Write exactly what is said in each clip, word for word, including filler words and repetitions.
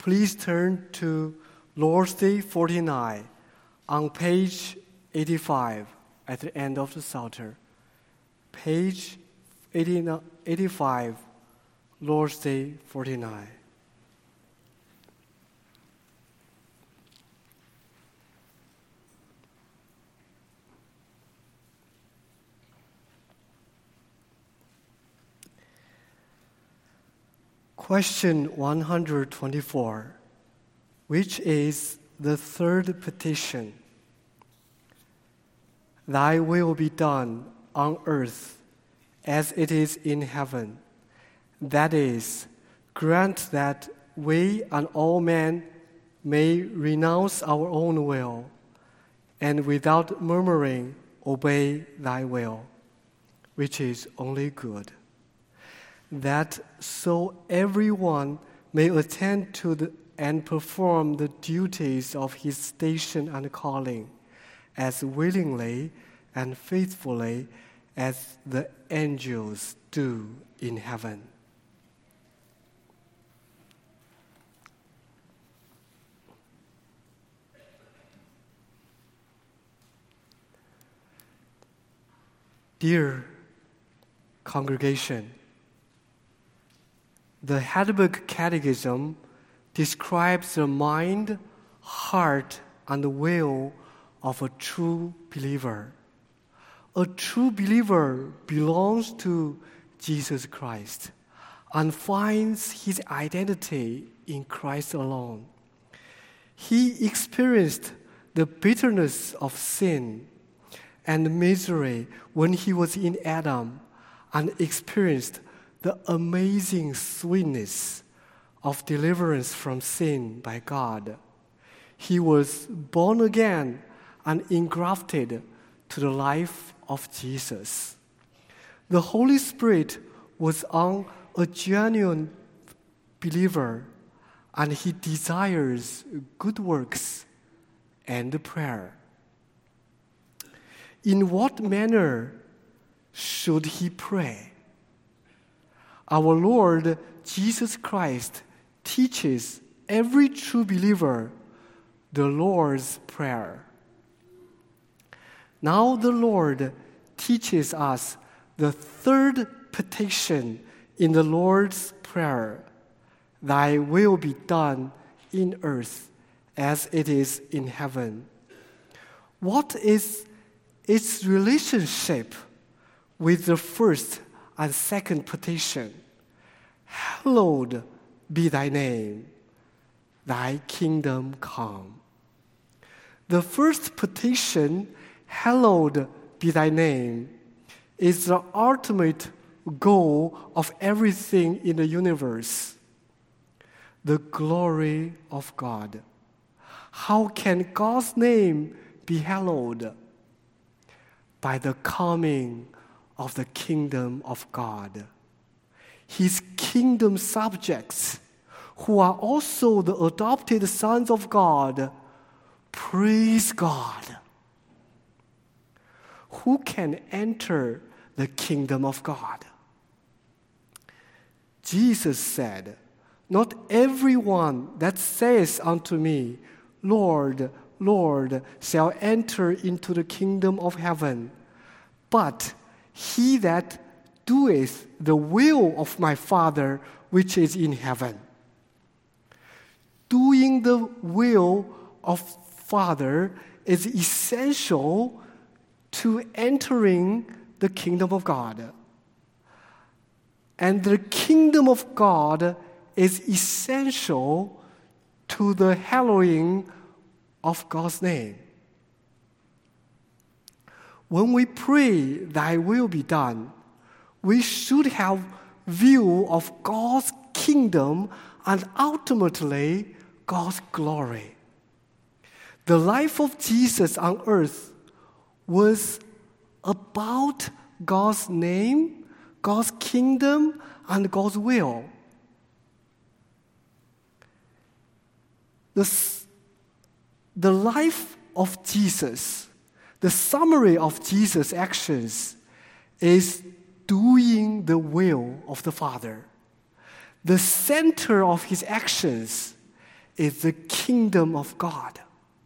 please turn to Lord's Day forty-nine on page eighty-five at the end of the Psalter. Page eighty-five, Lord's Day forty-nine. Question one hundred twenty-four, which is the third petition. Thy will be done on earth as it is in heaven. That is, grant that we and all men may renounce our own will, and without murmuring obey thy will, which is only good. That so everyone may attend to the, and perform the duties of his station and calling as willingly and faithfully as the angels do in heaven. Dear congregation, the Heidelberg Catechism describes the mind, heart, and will of a true believer. A true believer belongs to Jesus Christ and finds his identity in Christ alone. He experienced the bitterness of sin and misery when he was in Adam and experienced the amazing sweetness of deliverance from sin by God. He was born again and engrafted to the life of Jesus. The Holy Spirit was on a genuine believer, and he desires good works and prayer. In what manner should he pray? Our Lord Jesus Christ teaches every true believer the Lord's Prayer. Now the Lord teaches us the third petition in the Lord's Prayer. Thy will be done in earth as it is in heaven. What is its relationship with the first and second petition? Hallowed be thy name, thy kingdom come. The first petition, hallowed be thy name, is the ultimate goal of everything in the universe. The glory of God. How can God's name be hallowed? By the coming of the kingdom of God. His kingdom subjects, who are also the adopted sons of God, praise God. Who can enter the kingdom of God? Jesus said, not everyone that says unto me, Lord, Lord, shall enter into the kingdom of heaven, but he that doeth the will of my Father which is in heaven. Doing the will of Father is essential to entering the kingdom of God. And the kingdom of God is essential to the hallowing of God's name. When we pray, thy will be done, we should have view of God's kingdom and ultimately God's glory. The life of Jesus on earth was about God's name, God's kingdom, and God's will. The, the life of Jesus, the summary of Jesus' actions is doing the will of the Father. The center of his actions is the kingdom of God.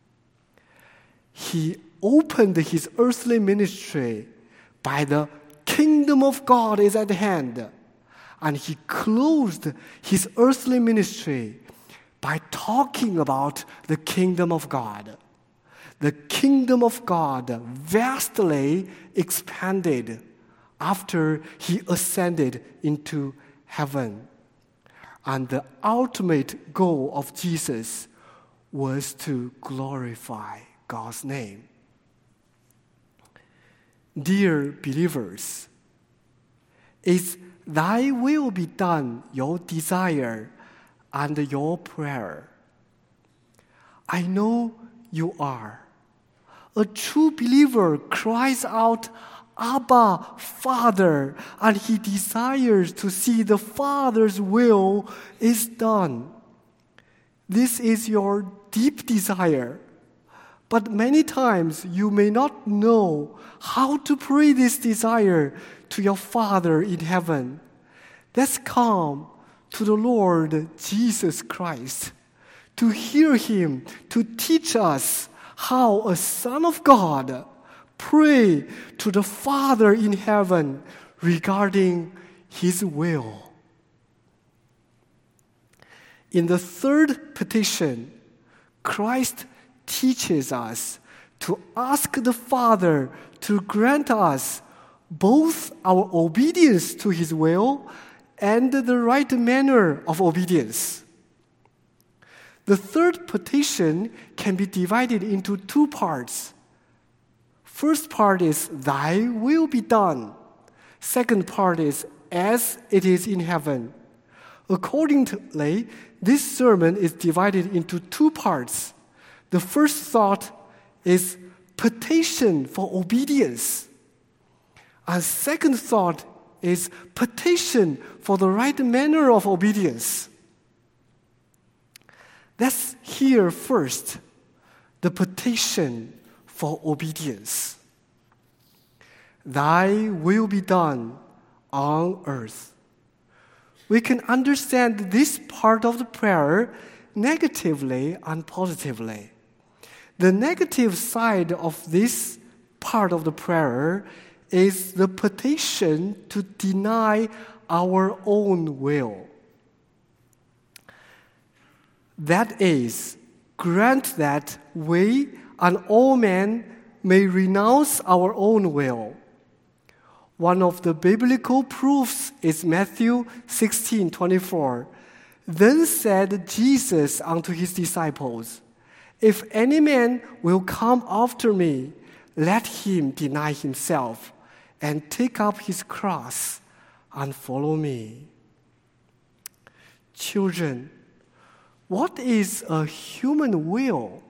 He opened his earthly ministry by the kingdom of God is at hand, and he closed his earthly ministry by talking about the kingdom of God. The kingdom of God vastly expanded after he ascended into heaven. And the ultimate goal of Jesus was to glorify God's name. Dear believers, is thy will be done your desire and your prayer? I know you are. A true believer cries out, Abba, Father, and he desires to see the Father's will is done. This is your deep desire. But many times you may not know how to pray this desire to your Father in heaven. Let's come to the Lord Jesus Christ to hear him, to teach us how a Son of God pray to the Father in heaven regarding his will. In the third petition, Christ teaches us to ask the Father to grant us both our obedience to his will and the right manner of obedience. The third petition can be divided into two parts. First part is, thy will be done. Second part is, as it is in heaven. Accordingly, this sermon is divided into two parts. The first thought is petition for obedience. And second thought is petition for the right manner of obedience. Let's hear first the petition for obedience. Thy will be done on earth. We can understand this part of the prayer negatively and positively. The negative side of this part of the prayer is the petition to deny our own will. That is, grant that we and all men may renounce our own will. One of the biblical proofs is Matthew sixteen twenty-four. Then said Jesus unto his disciples, If any man will come after me, let him deny himself and take up his cross and follow me. Children, what is a human will?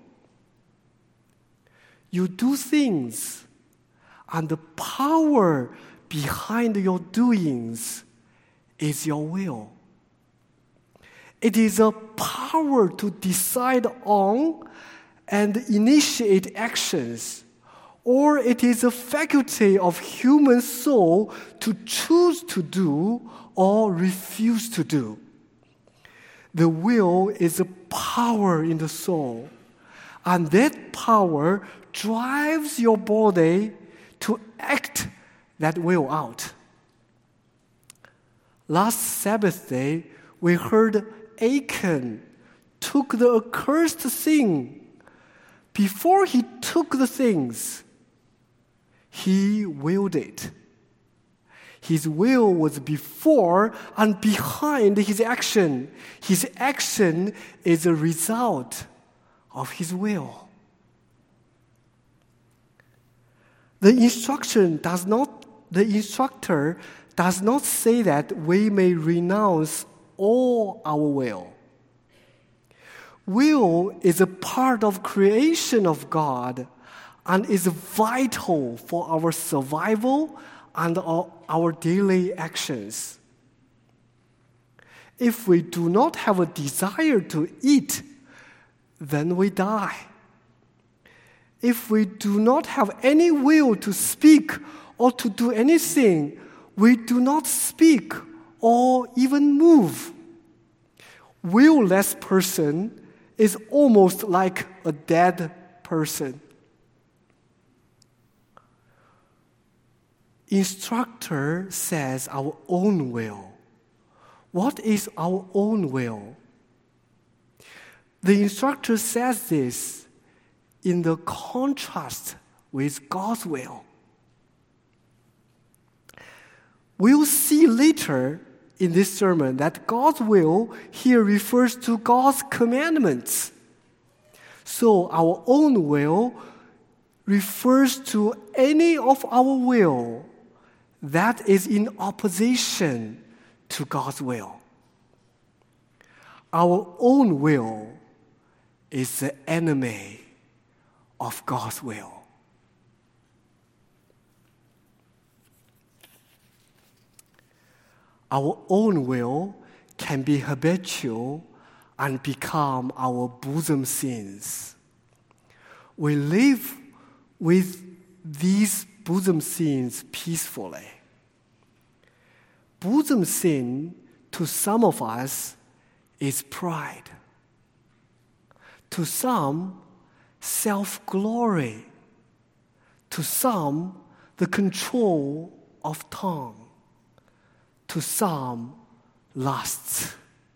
You do things, and the power behind your doings is your will. It is a power to decide on and initiate actions, or it is a faculty of human soul to choose to do or refuse to do. The will is a power in the soul, and that power drives your body to act that will out. Last Sabbath day, we heard Achan took the accursed thing. Before he took the things, he willed it. His will was before and behind his action. His action is a result of his will. The instruction does not, the instructor does not say that we may renounce all our will. Will is a part of creation of God and is vital for our survival and our, our daily actions. If we do not have a desire to eat, then we die. If we do not have any will to speak or to do anything, we do not speak or even move. Will-less person is almost like a dead person. Instructor says our own will. What is our own will? The instructor says this in the contrast with God's will. We'll see later in this sermon that God's will here refers to God's commandments. So our own will refers to any of our will that is in opposition to God's will. Our own will is the enemy of God's will. Our own will can be habitual and become our bosom sins. We live with these bosom sins peacefully. Bosom sin, to some of us, is pride. To some, self-glory. To some, the control of tongue. To some, lusts.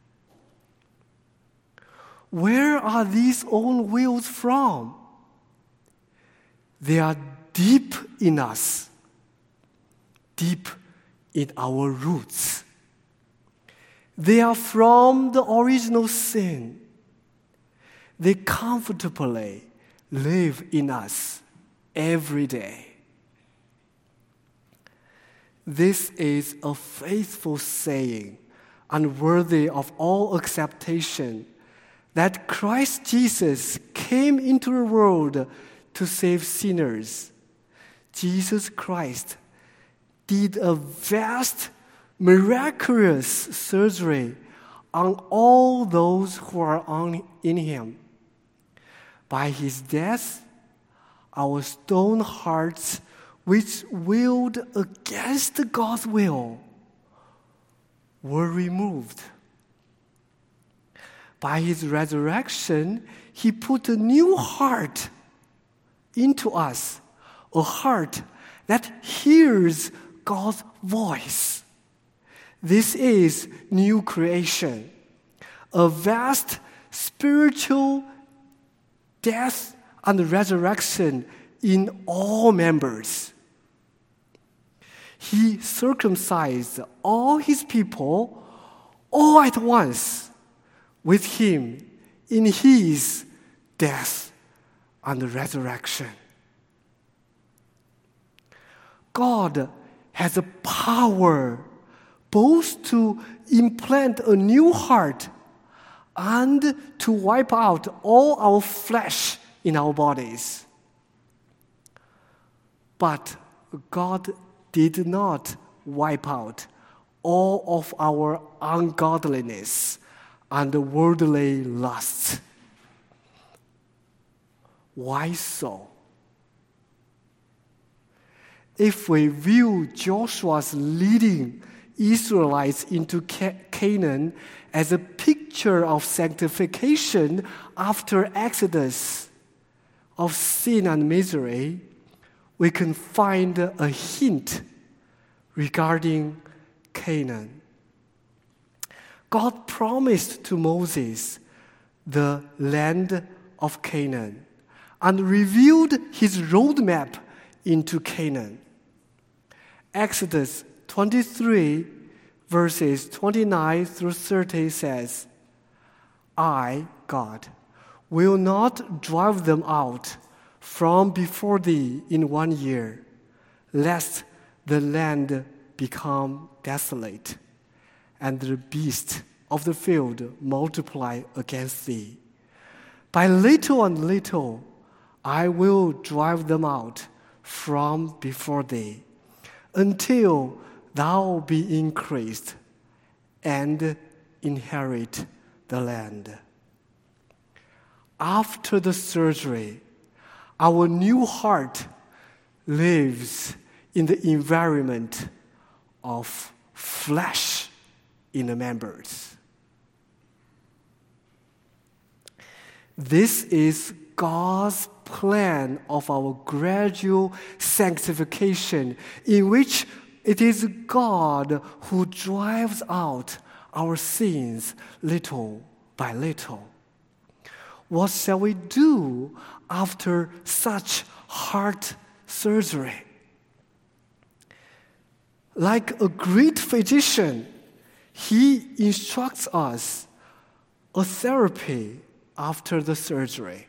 Where are these own wills from? They are deep in us, deep in our roots. They are from the original sin. They comfortably live in us every day. This is a faithful saying and worthy of all acceptation that Christ Jesus came into the world to save sinners. Jesus Christ did a vast, miraculous surgery on all those who are on, in him. By his death, our stone hearts, which willed against God's will, were removed. By his resurrection, he put a new heart into us, a heart that hears God's voice. This is new creation, a vast spiritual death and resurrection in all members. He circumcised all his people all at once with him in his death and resurrection. God has the power both to implant a new heart and to wipe out all our flesh in our bodies. But God did not wipe out all of our ungodliness and worldly lusts. Why so? If we view Joshua's leading Israelites into Canaan as a picture of sanctification after Exodus, of sin and misery, we can find a hint regarding Canaan. God promised to Moses the land of Canaan and revealed his roadmap into Canaan. Exodus twenty-three, verses twenty-nine through thirty says, I, God, will not drive them out from before thee in one year, lest the land become desolate, and the beasts of the field multiply against thee. By little and little I will drive them out from before thee, until thou be increased and inherit the land. After the surgery, our new heart lives in the environment of flesh in the members. This is God's plan of our gradual sanctification, in which it is God who drives out our sins little by little. What shall we do after such heart surgery? Like a great physician, he instructs us a therapy after the surgery.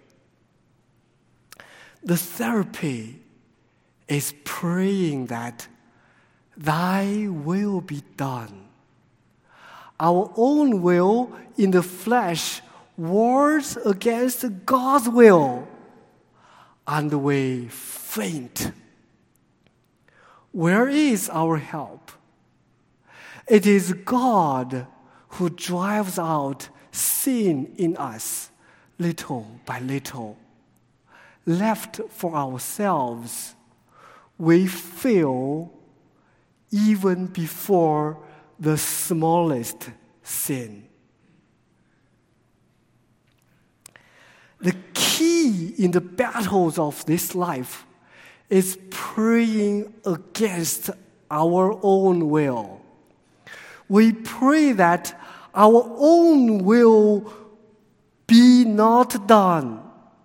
The therapy is praying that thy will be done. Our own will in the flesh wars against God's will, and we faint. Where is our help? It is God who drives out sin in us little by little. Left for ourselves, we fail even before the smallest sin. The key in the battles of this life is praying against our own will. We pray that our own will be not done.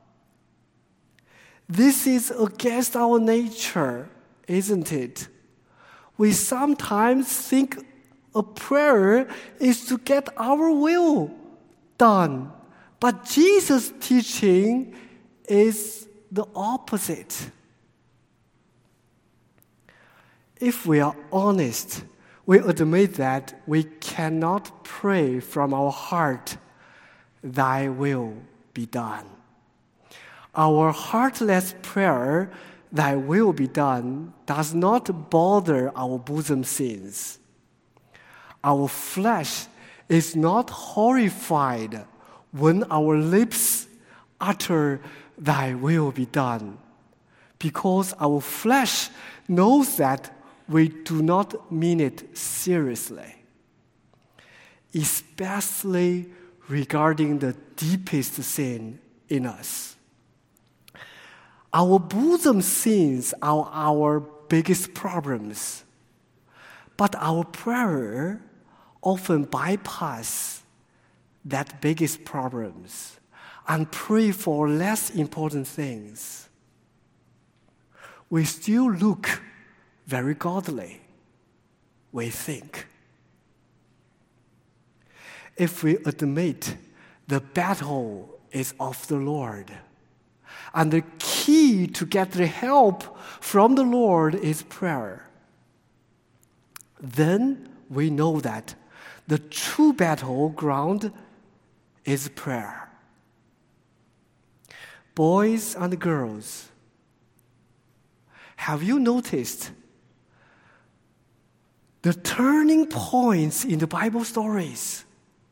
This is against our nature, isn't it? We sometimes think a prayer is to get our will done. But Jesus' teaching is the opposite. If we are honest, we admit that we cannot pray from our heart, thy will be done. Our heartless prayer, thy will be done, does not bother our bosom sins. Our flesh is not horrified when our lips utter, thy will be done, because our flesh knows that we do not mean it seriously, especially regarding the deepest sin in us. Our bosom sins are our biggest problems, but our prayer often bypass that biggest problems and pray for less important things. We still look very godly, we think. If we admit the battle is of the Lord, and the key to get the help from the Lord is prayer, then we know that the true battleground is prayer. Boys and girls, have you noticed the turning points in the Bible stories?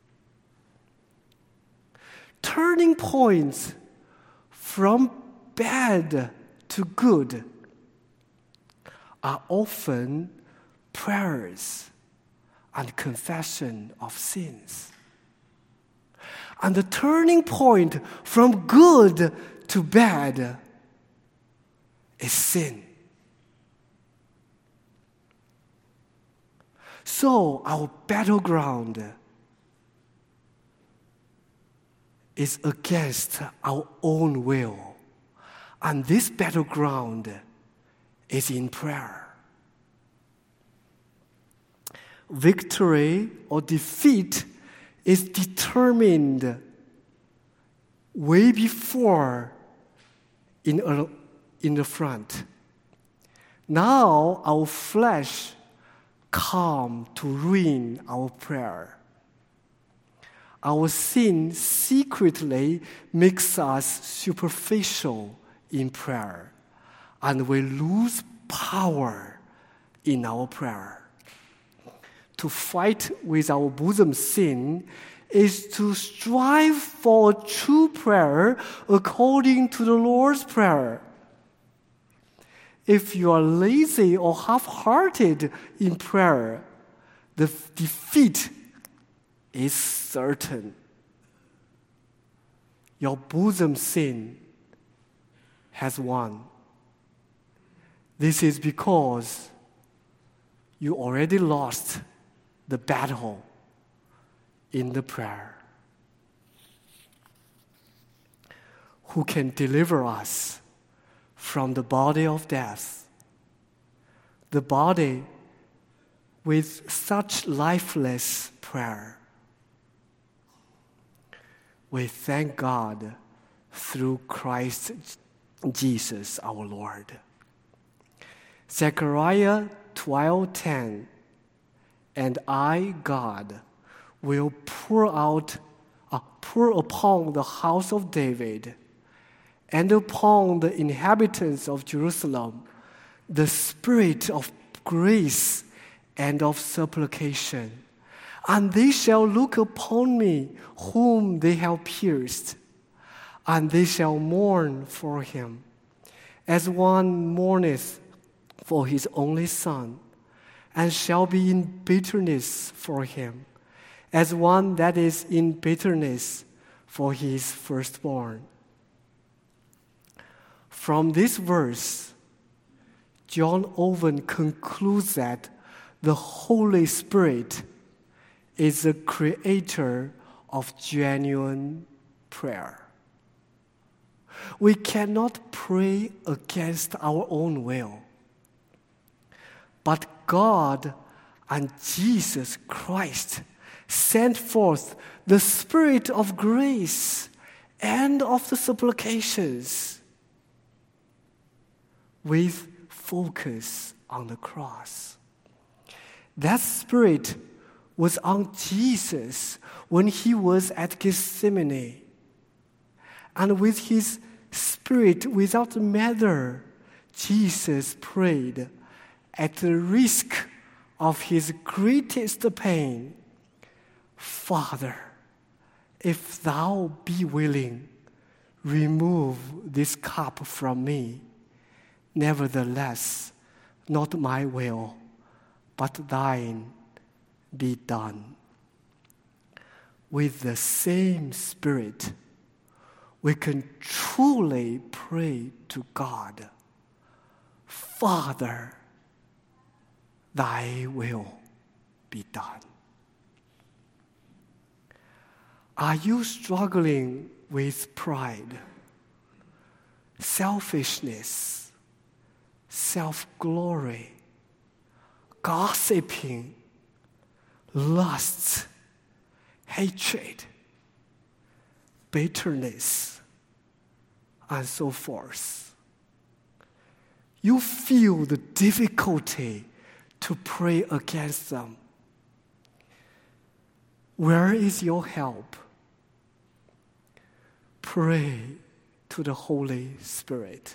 Turning points from bad to good are often prayers and confession of sins. And the turning point from good to bad is sin. So our battleground is against our own will. And this battleground is in prayer. Victory or defeat is determined way before in, a, in the front. Now our flesh come to ruin our prayer. Our sin secretly makes us superficial in prayer, and we lose power in our prayer. To fight with our bosom sin is to strive for true prayer according to the Lord's Prayer. If you are lazy or half-hearted in prayer, the defeat is certain. your bosom sin has won. This is because you already lost the battle in the prayer. Who can deliver us from the body of death, the body with such lifeless prayer? We thank God through Christ Jesus our Lord. Zechariah twelve ten, and I, God, will pour out, uh, pour upon the house of David and upon the inhabitants of Jerusalem the spirit of grace and of supplication. And they shall look upon me whom they have pierced, and they shall mourn for him, as one mourneth for his only son, and shall be in bitterness for him, as one that is in bitterness for his firstborn. From this verse, John Owen concludes that the Holy Spirit is the creator of genuine prayer. We cannot pray against our own will, but God and Jesus Christ sent forth the Spirit of grace and of the supplications with focus on the cross. That Spirit was on Jesus when he was at Gethsemane. And with his Spirit without measure, Jesus prayed at the risk of his greatest pain, Father, if thou be willing, remove this cup from me. Nevertheless, not my will, but thine be done. With the same Spirit, we can truly pray to God, Father, thy will be done. Are you struggling with pride, selfishness, self-glory, gossiping, lust, hatred, bitterness, and so forth? You feel the difficulty to pray against them. Where is your help? Pray to the Holy Spirit.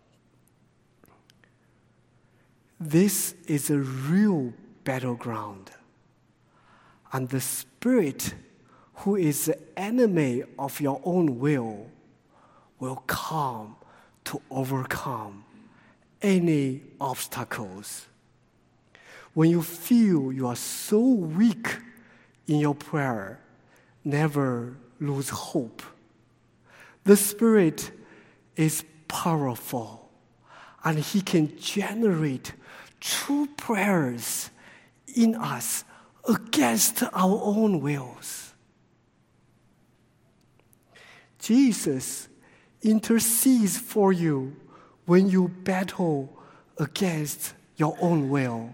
This is a real battleground, and the Spirit, who is the enemy of your own will, will come to overcome any obstacles. When you feel you are so weak in your prayer, never lose hope. The Spirit is powerful, and he can generate true prayers in us against our own wills. Jesus intercedes for you when you battle against your own will.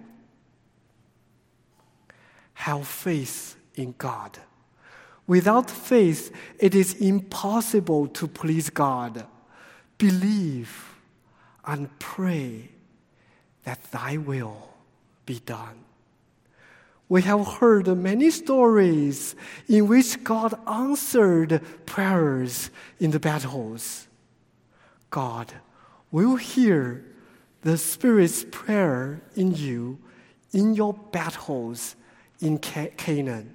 Have faith in God. Without faith, it is impossible to please God. Believe and pray that thy will be done. We have heard many stories in which God answered prayers in the battles. God will hear the Spirit's prayer in you in your battles in Canaan,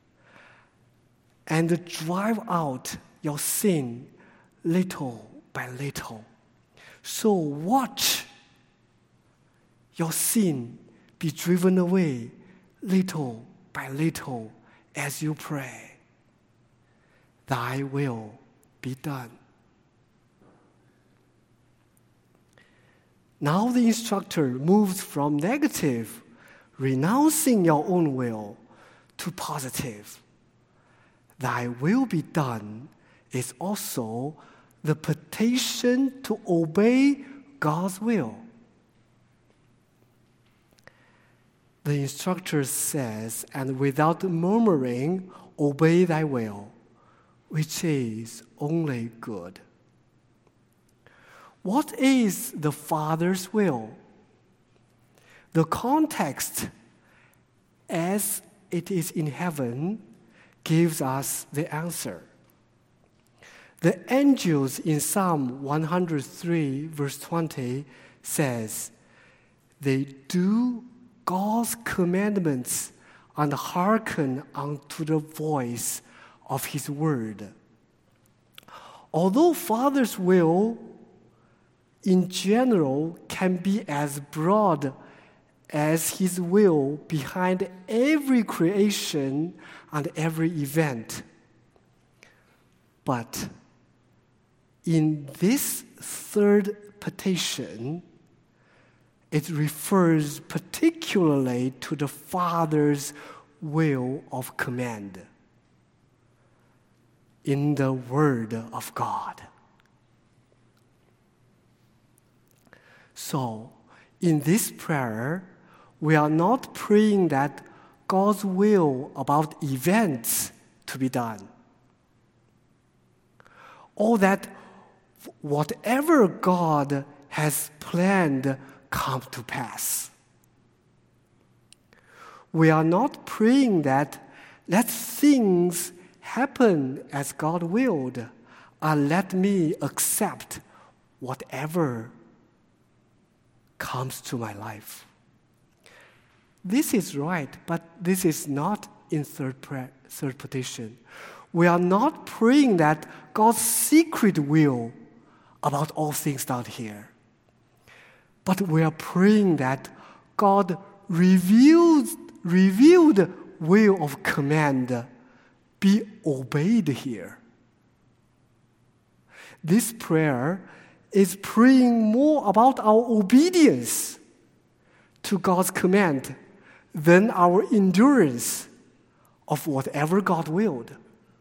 and drive out your sin little by little. So watch your sin be driven away little by little as you pray. Thy will be done. Now the instructor moves from negative, renouncing your own will, to positive. Thy will be done is also the petition to obey God's will. The instructor says, and without murmuring, obey thy will, which is only good. What is the Father's will? The context, as it is in heaven, gives us the answer. The angels in Psalm one hundred three, verse twenty, says, they do God's commandments and hearken unto the voice of his word. Although Father's will in general can be as broad as his will behind every creation and every event, but in this third petition, it refers particularly to the Father's will of command in the Word of God. So, in this prayer, we are not praying that God's will about events to be done, or that whatever God has planned come to pass. We are not praying that let things happen as God willed, and let me accept whatever comes to my life. This is right, but this is not in third prayer, third petition. We are not praying that God's secret will about all things down here. But we are praying that God revealed, revealed will of command be obeyed here. This prayer is praying more about our obedience to God's command than our endurance of whatever God willed.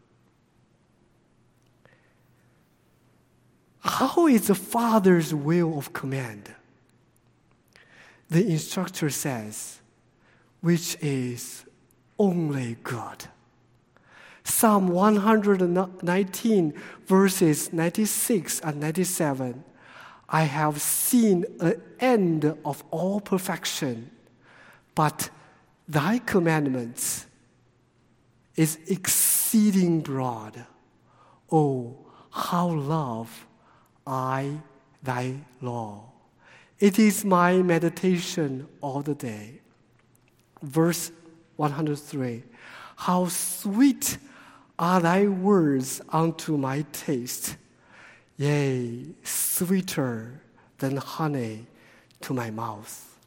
How is the Father's will of command? The instructor says, which is only good. Psalm one hundred nineteen, verses ninety-six and ninety-seven. I have seen an end of all perfection, but thy commandments is exceeding broad. Oh, how love I thy law. It is my meditation all the day. Verse one hundred three. How sweet are thy words unto my taste, yea, sweeter than honey to my mouth.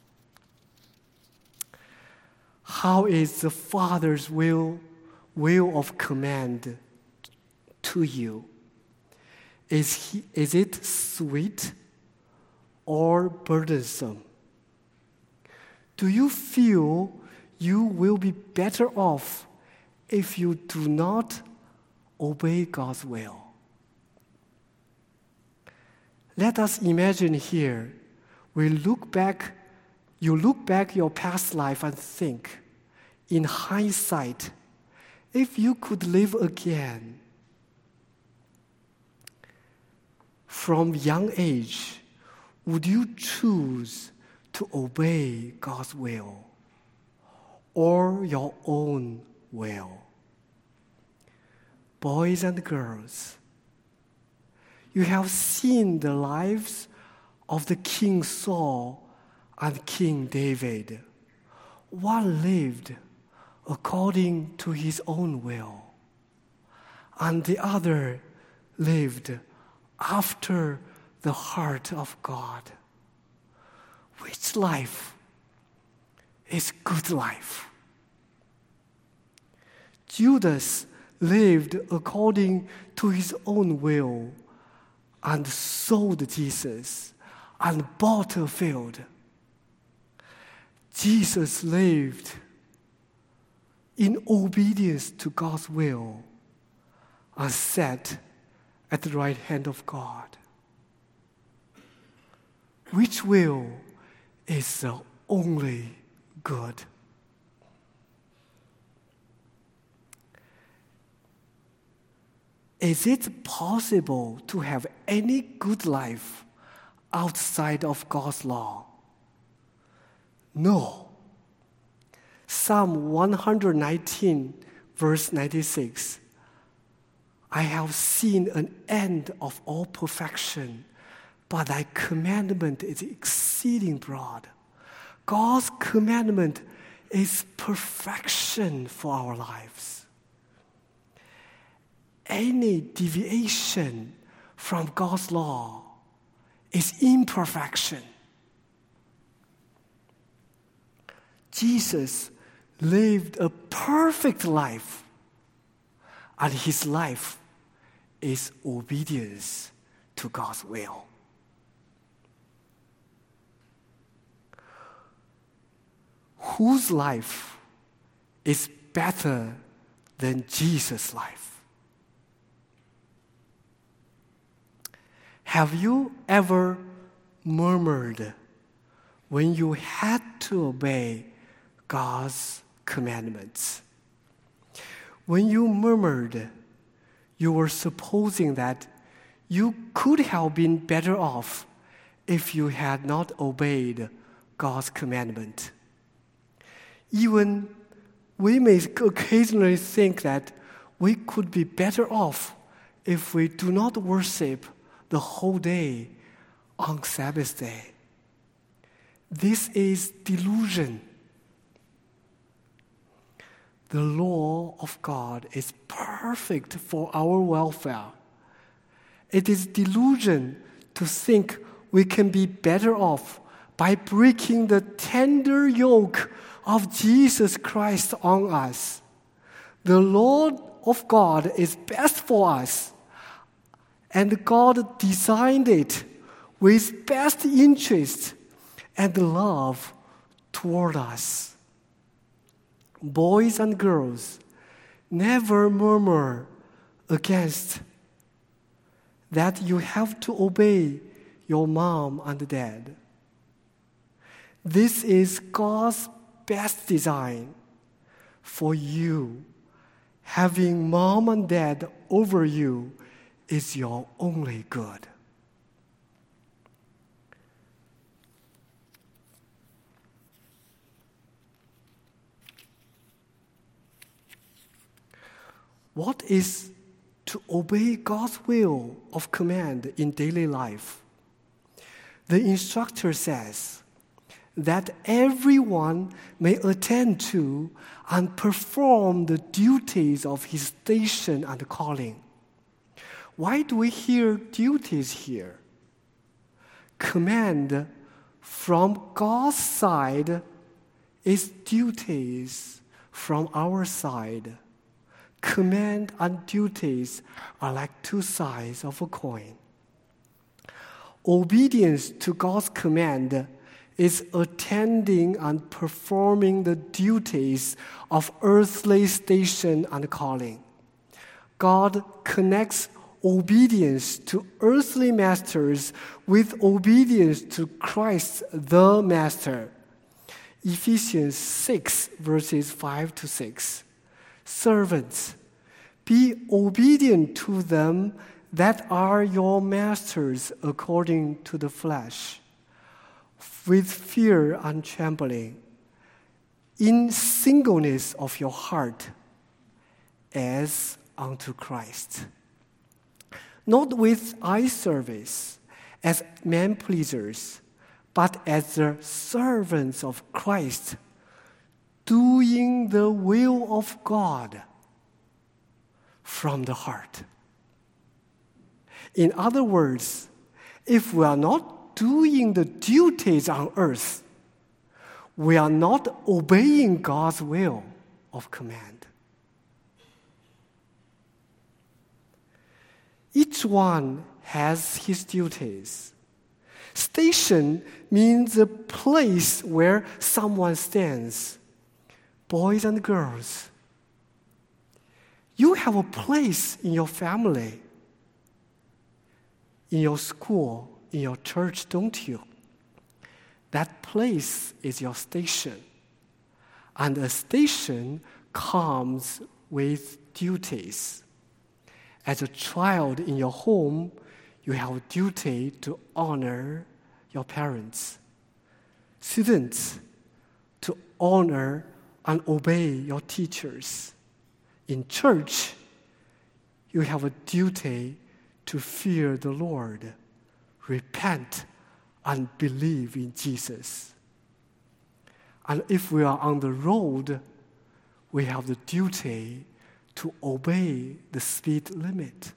How is the Father's will, will of command to you? Is, he, is it sweet or burdensome? Do you feel you will be better off if you do not obey God's will? Let us imagine here, we look back, you look back your past life and think, in hindsight, if you could live again, from young age, would you choose to obey God's will or your own will? Boys and girls, you have seen the lives of the King Saul and King David. One lived according to his own will, and the other lived after the heart of God. Which life is good life? Judas lived according to his own will and sold Jesus and bought a field. Jesus lived in obedience to God's will and sat at the right hand of God. Which will is the only good? Is it possible to have any good life outside of God's law? No. Psalm one nineteen, verse ninety-six. I have seen an end of all perfection, but thy commandment is exceeding broad. God's commandment is perfection for our lives. Any deviation from God's law is imperfection. Jesus lived a perfect life, and his life is obedience to God's will. Whose life is better than Jesus' life? Have you ever murmured when you had to obey God's commandments? When you murmured, you were supposing that you could have been better off if you had not obeyed God's commandment. Even we may occasionally think that we could be better off if we do not worship the whole day on Sabbath day. This is delusion. The law of God is perfect for our welfare. It is delusion to think we can be better off by breaking the tender yoke of Jesus Christ on us. The law of God is best for us, and God designed it with best interest and love toward us. Boys and girls, never murmur against that you have to obey your mom and dad. This is God's best design for you. Having mom and dad over you is your only good. What is to obey God's will of command in daily life? The instructor says that everyone may attend to and perform the duties of his station and calling. Why do we hear duties here? Command from God's side is duties from our side. Command and duties are like two sides of a coin. Obedience to God's command is attending and performing the duties of earthly station and calling. God connects obedience to earthly masters with obedience to Christ the Master. Ephesians six, verses five to six. Servants, be obedient to them that are your masters according to the flesh, with fear and trembling, in singleness of your heart, as unto Christ. Not with eye service, as man-pleasers, but as the servants of Christ, doing the will of God from the heart. In other words, if we are not doing the duties on earth, we are not obeying God's will of command. Each one has his duties. Station means a place where someone stands. Boys and girls, you have a place in your family, in your school, in your church, don't you? That place is your station. And a station comes with duties. As a child in your home, you have a duty to honor your parents. Students, to honor and obey your teachers. In church, you have a duty to fear the Lord, repent, and believe in Jesus. And if we are on the road, we have the duty to obey the speed limit.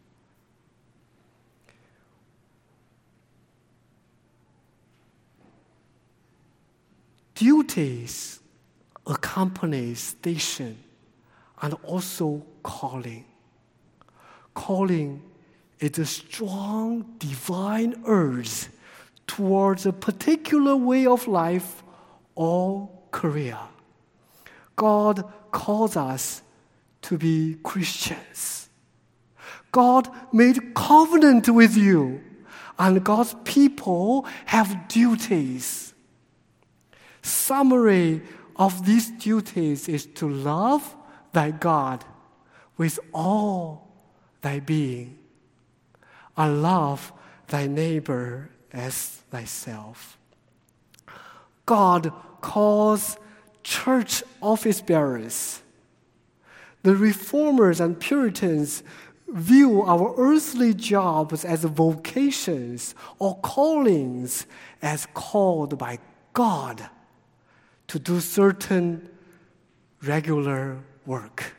Duties accompany station and also calling. Calling is a strong divine urge towards a particular way of life or career. God calls us to be Christians. God made covenant with you, and God's people have duties. Summary of these duties is to love thy God with all thy being, and love thy neighbor as thyself. God calls church office bearers. The reformers and Puritans view our earthly jobs as vocations or callings as called by God to do certain regular work.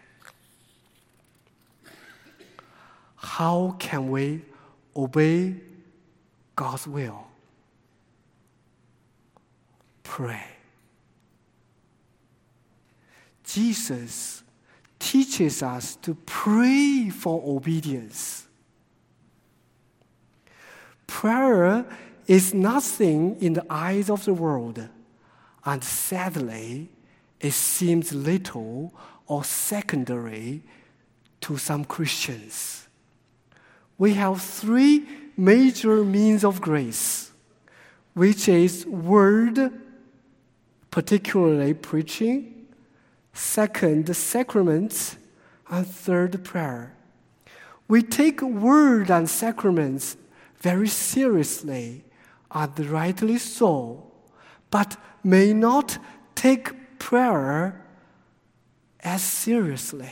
How can we obey God's will? Pray. Jesus teaches us to pray for obedience. Prayer is nothing in the eyes of the world, and sadly, it seems little or secondary to some Christians. We have three major means of grace, which is word, particularly preaching, second, the sacraments, and third, prayer. We take word and sacraments very seriously, and rightly so, but may not take prayer as seriously.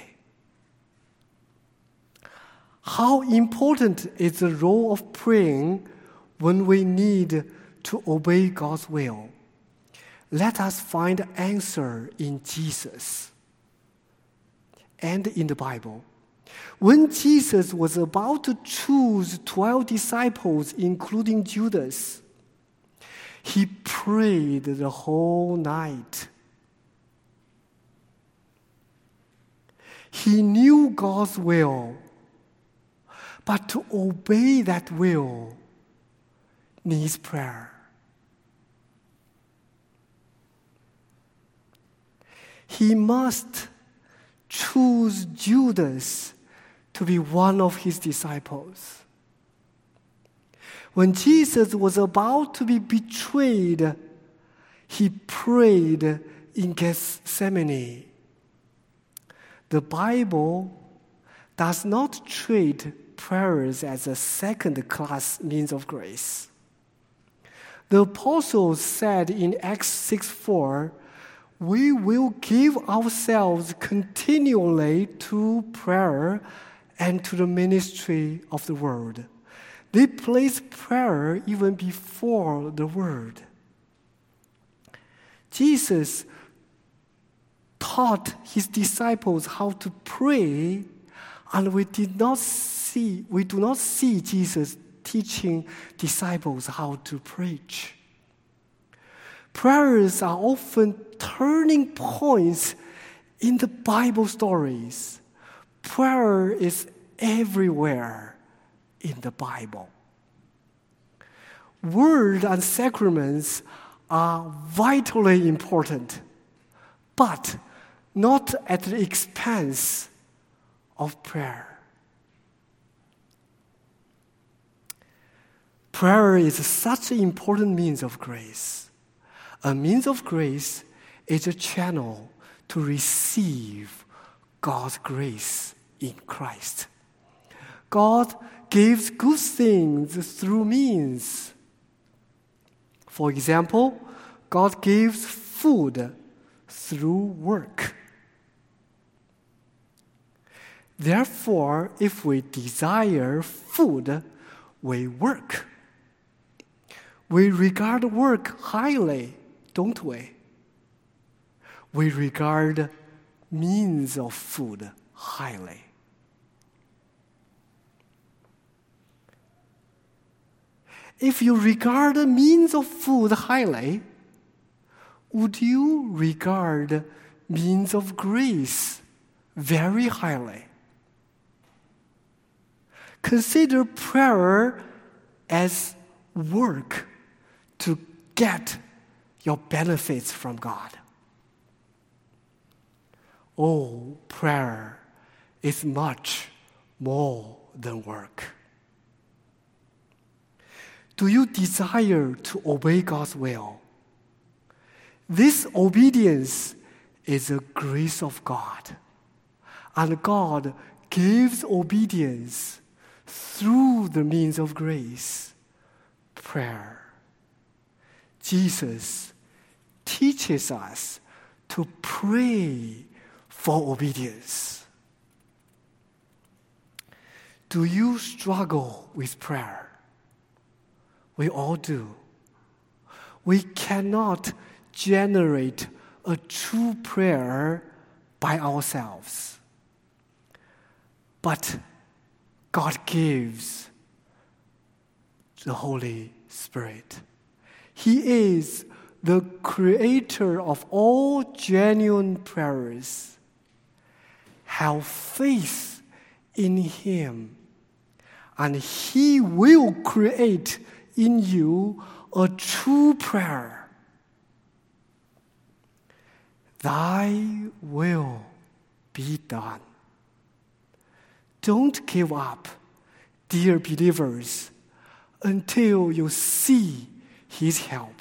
How important is the role of praying when we need to obey God's will? Let us find the answer in Jesus and in the Bible. When Jesus was about to choose twelve disciples, including Judas, he prayed the whole night. He knew God's will, but to obey that will needs prayer. He must choose Judas to be one of his disciples. When Jesus was about to be betrayed, he prayed in Gethsemane. The Bible does not treat prayers as a second-class means of grace. The apostles said in Acts six four, we will give ourselves continually to prayer and to the ministry of the word. They place prayer even before the word. Jesus taught his disciples how to pray, and we did not see, we do not see Jesus teaching disciples how to preach. Prayers are often turning points in the Bible stories. Prayer is everywhere in the Bible. Word and sacraments are vitally important, but not at the expense of prayer. Prayer is such an important means of grace. A means of grace is a channel to receive God's grace in Christ. God gives good things through means. For example, God gives food through work. Therefore, if we desire food, we work. We regard work highly, don't we? We regard means of food highly. If you regard the means of food highly, would you regard means of grace very highly? Consider prayer as work to get your benefits from God. Oh, prayer is much more than work. Do you desire to obey God's will? This obedience is a grace of God, and God gives obedience through the means of grace, prayer. Jesus teaches us to pray for obedience. Do you struggle with prayer? We all do. We cannot generate a true prayer by ourselves. But God gives the Holy Spirit. He is the creator of all genuine prayers. Have faith in Him, and He will create in you a true prayer. Thy will be done. Don't give up, dear believers, until you see His help.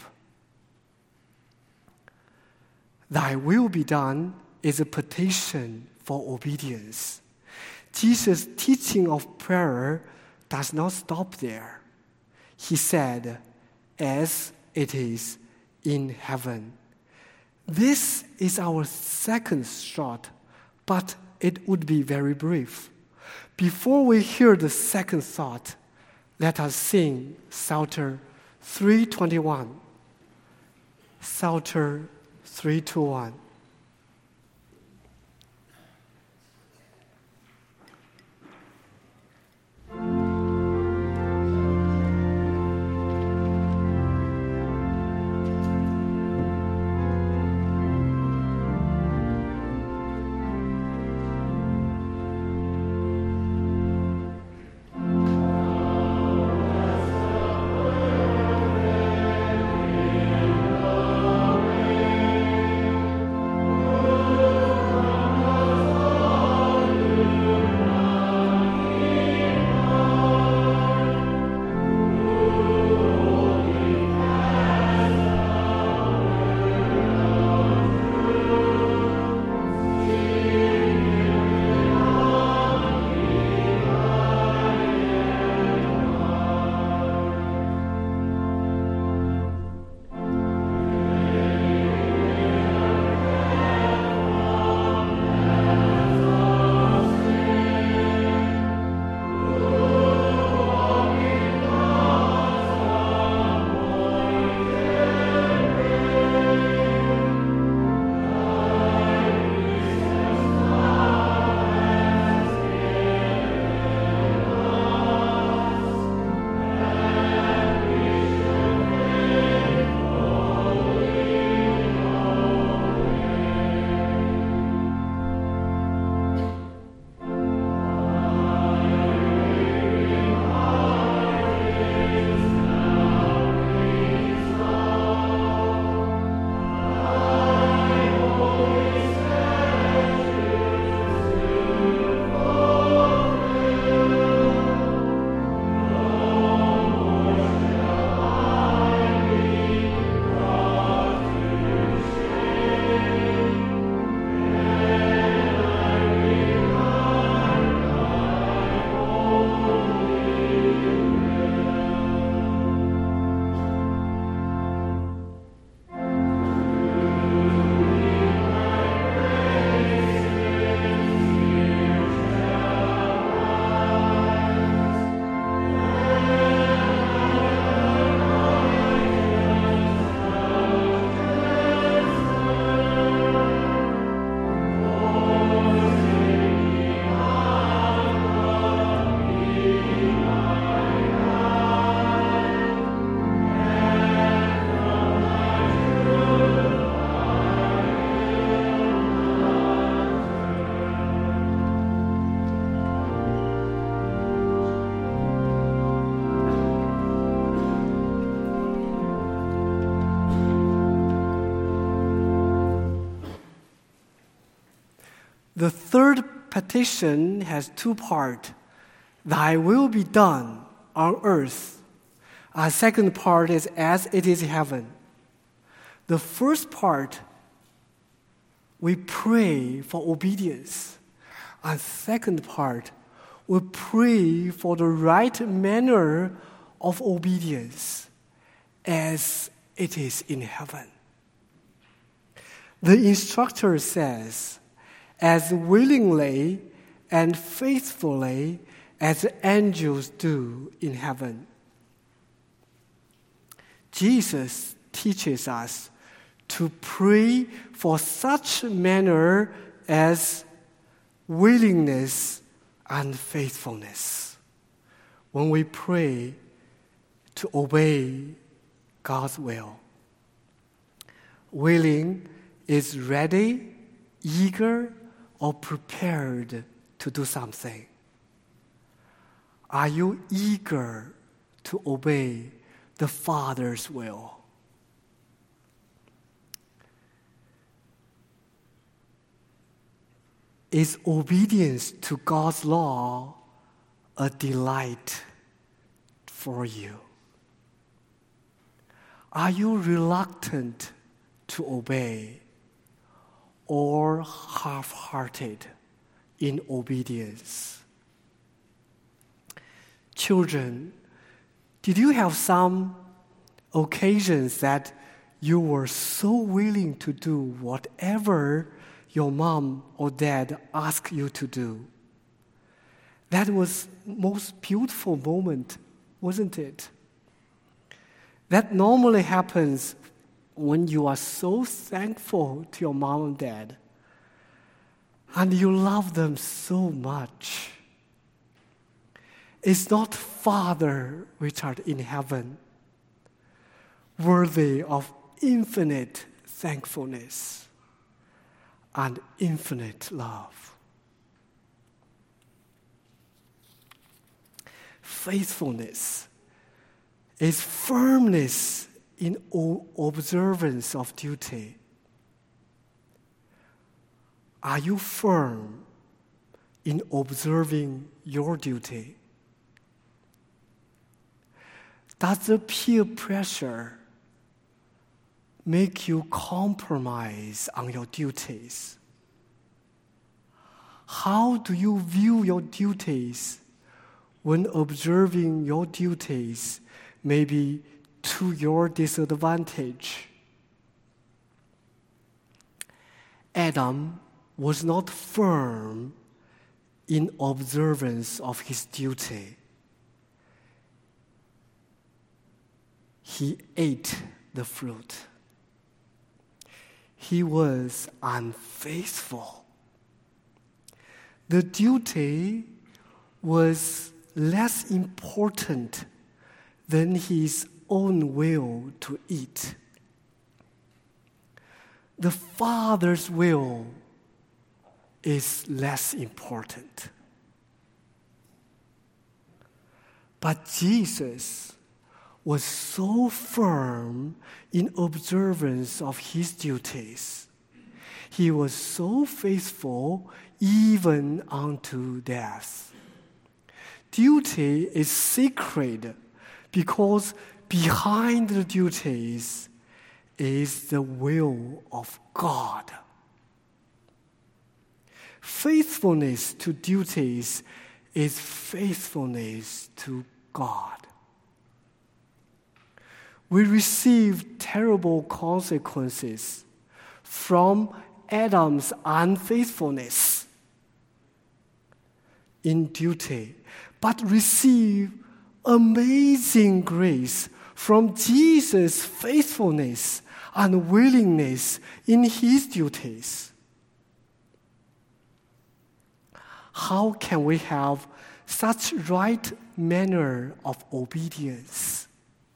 Thy will be done is a petition for obedience. Jesus' teaching of prayer does not stop there. He said, as it is in heaven. This is our second shot, but it would be very brief. Before we hear the second thought, let us sing Psalter three twenty-one. Psalter three twenty-one. The third petition has two parts. Thy will be done on earth. Our second part is as it is in heaven. The first part, we pray for obedience. And second part, we pray for the right manner of obedience as it is in heaven. The instructor says, as willingly and faithfully as the angels do in heaven. Jesus teaches us to pray for such manner as willingness and faithfulness. When we pray to obey God's will. Willing is ready, eager, or prepared to do something. Are you eager to obey the Father's will? Is obedience to God's law a delight for you? Are you reluctant to obey or half-hearted in obedience? Children, did you have some occasions that you were so willing to do whatever your mom or dad asked you to do? That was the most beautiful moment, wasn't it? That normally happens when you are so thankful to your mom and dad and you love them so much. Is not Father which art in heaven worthy of infinite thankfulness and infinite love? Faithfulness is firmness in observance of duty. Are you firm in observing your duty? Does the peer pressure make you compromise on your duties? How do you view your duties when observing your duties may be to your disadvantage? Adam was not firm in observance of his duty. He ate the fruit. He was unfaithful. The duty was less important than his own will to eat. The Father's will is less important. But Jesus was so firm in observance of his duties. He was so faithful even unto death. Duty is sacred because behind the duties is the will of God. Faithfulness to duties is faithfulness to God. We receive terrible consequences from Adam's unfaithfulness in duty, but receive amazing grace from Jesus' faithfulness and willingness in his duties. How can we have such right manner of obedience?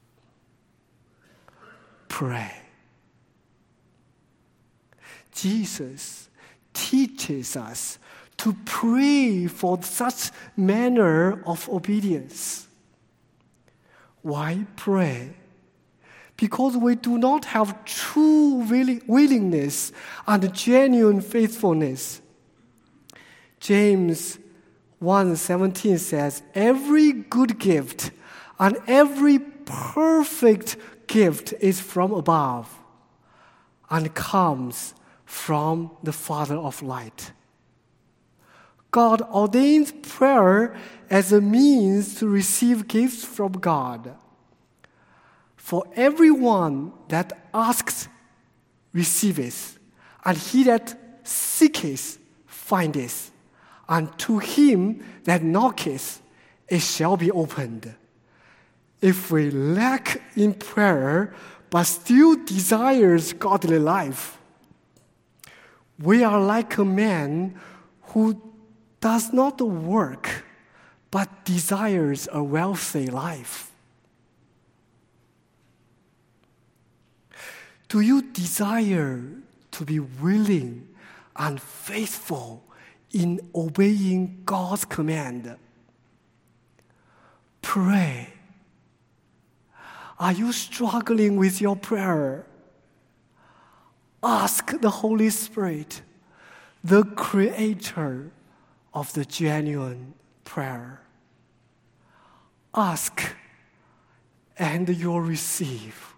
Pray. Jesus teaches us to pray for such manner of obedience. Why pray? Because we do not have true willingness and genuine faithfulness. James one seventeen says, every good gift and every perfect gift is from above and comes from the Father of light. God ordains prayer as a means to receive gifts from God. For everyone that asks, receiveth, and he that seeketh, findeth, and to him that knocketh, it shall be opened. If we lack in prayer, but still desires godly life, we are like a man who does not work, but desires a wealthy life. Do you desire to be willing and faithful in obeying God's command? Pray. Are you struggling with your prayer? Ask the Holy Spirit, the creator of the genuine prayer. Ask, and you'll receive.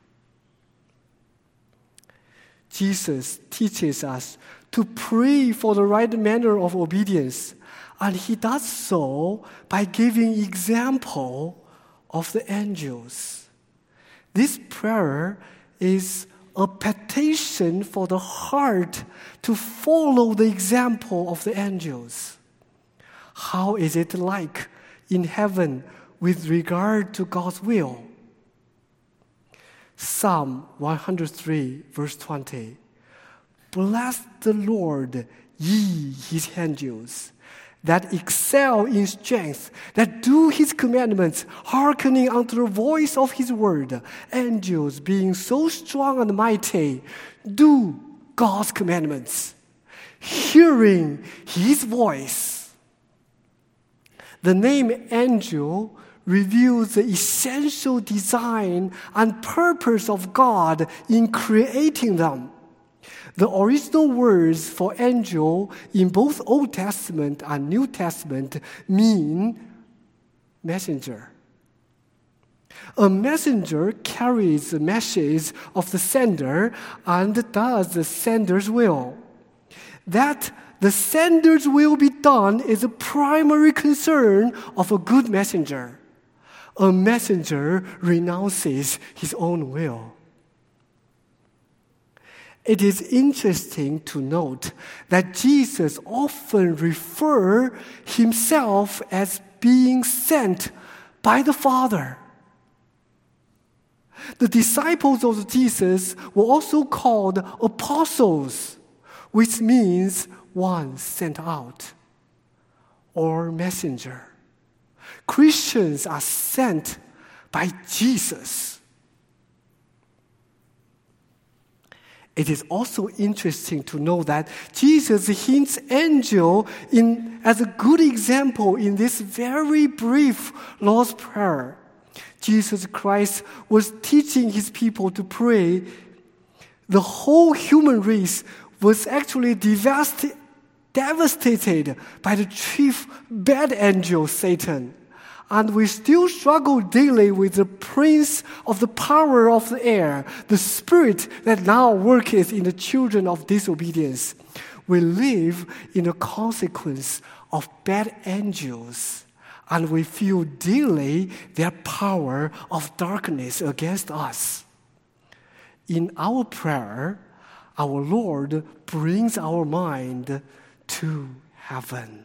Jesus teaches us to pray for the right manner of obedience, and he does so by giving example of the angels. This prayer is a petition for the heart to follow the example of the angels. How is it like in heaven with regard to God's will? Psalm one hundred three, verse twenty. Bless the Lord, ye his angels, that excel in strength, that do his commandments, hearkening unto the voice of his word. Angels, being so strong and mighty, do God's commandments, hearing his voice. The name angel reveals the essential design and purpose of God in creating them. The original words for angel in both Old Testament and New Testament mean messenger. A messenger carries the message of the sender and does the sender's will. That the sender's will be done is a primary concern of a good messenger. A messenger renounces his own will. It is interesting to note that Jesus often refers himself as being sent by the Father. The disciples of Jesus were also called apostles, which means one sent out, or messenger. Christians are sent by Jesus. It is also interesting to know that Jesus hints angel in, as a good example in this very brief Lord's Prayer. Jesus Christ was teaching his people to pray. The whole human race was actually devastated, devastated by the chief bad angel, Satan. And we still struggle daily with the prince of the power of the air, the spirit that now worketh in the children of disobedience. We live in the consequence of bad angels, and we feel daily their power of darkness against us. In our prayer, our Lord brings our mind to heaven,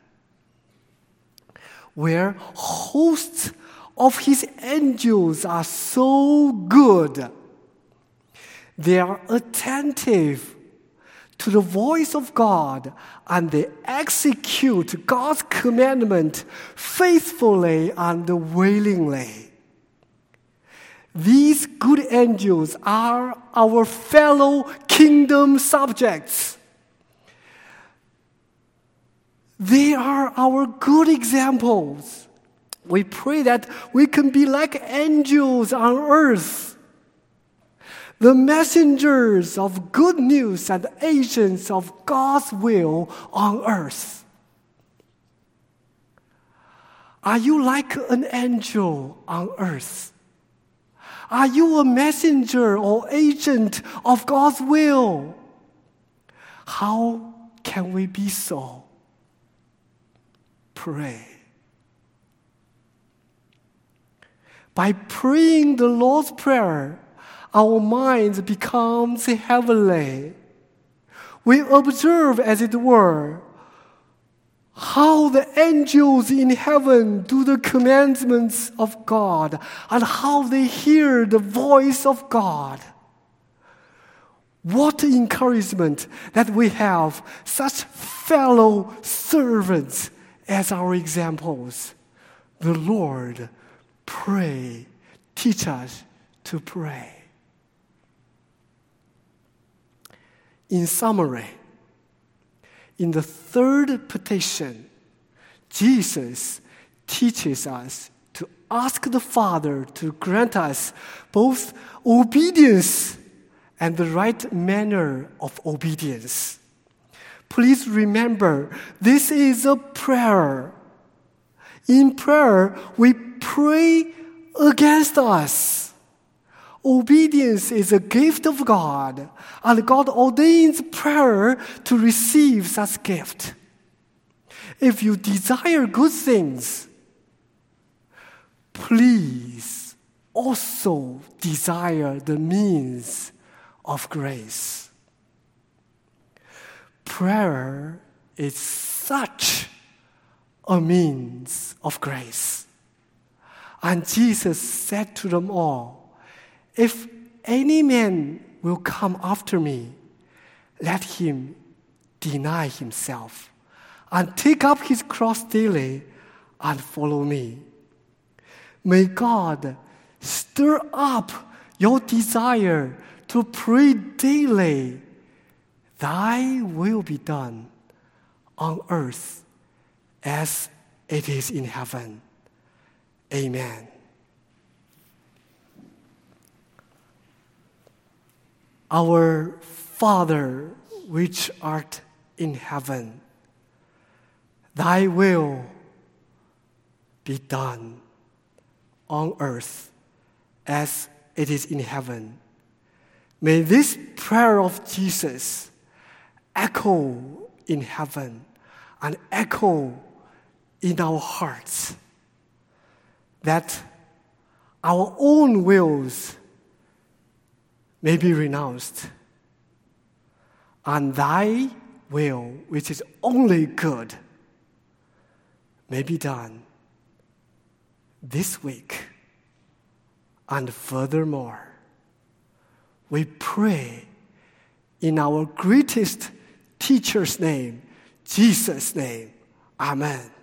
where hosts of his angels are so good. They are attentive to the voice of God, and they execute God's commandment faithfully and willingly. These good angels are our fellow kingdom subjects. They are our good examples. We pray that we can be like angels on earth, the messengers of good news and agents of God's will on earth. Are you like an angel on earth? Are you a messenger or agent of God's will? How can we be so? Pray. By praying the Lord's Prayer, our minds becomes heavenly. We observe, as it were, how the angels in heaven do the commandments of God and how they hear the voice of God. What encouragement that we have such fellow servants as our examples. The Lord, pray, teach us to pray. In summary, in the third petition, Jesus teaches us to ask the Father to grant us both obedience and the right manner of obedience. Please remember, this is a prayer. In prayer, we pray against us. Obedience is a gift of God, and God ordains prayer to receive such gift. If you desire good things, please also desire the means of grace. Prayer is such a means of grace. And Jesus said to them all, if any man will come after me, let him deny himself and take up his cross daily and follow me. May God stir up your desire to pray daily, thy will be done on earth as it is in heaven. Amen. Our Father, which art in heaven, thy will be done on earth as it is in heaven. May this prayer of Jesus echo in heaven and echo in our hearts, that our own wills may be renounced, and thy will, which is only good, may be done this week and furthermore. We pray in our greatest teacher's name, Jesus' name. Amen.